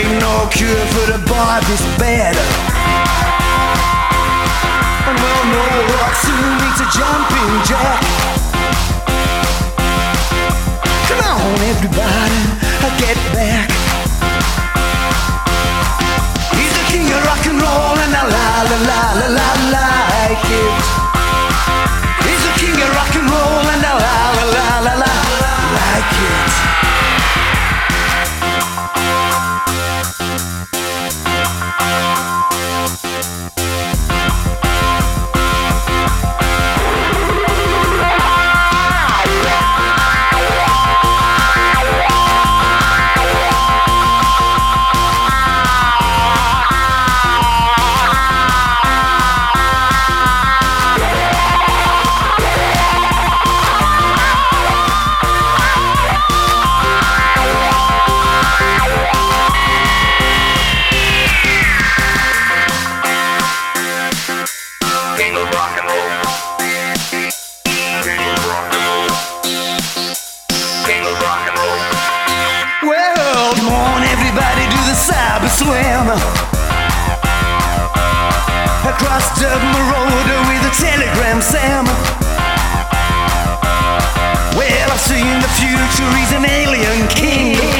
ain't no cure for the boy this bad. And well, no rock soon meets a jumping jack. Come on, everybody, get back. He's the king of rock and roll, and I like it. He's the king of rock and roll, and I like it. Well, come on, everybody, do the cyber swim across Dublin Road with a telegram, Sam. Well, I've seen the future, he's an alien king.